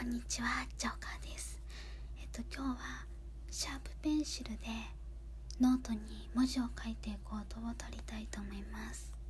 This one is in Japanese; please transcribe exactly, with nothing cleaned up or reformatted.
こんにちは、ジョーカーです。えっと今日はシャープペンシルでノートに文字を書いていく音を取りたいと思います。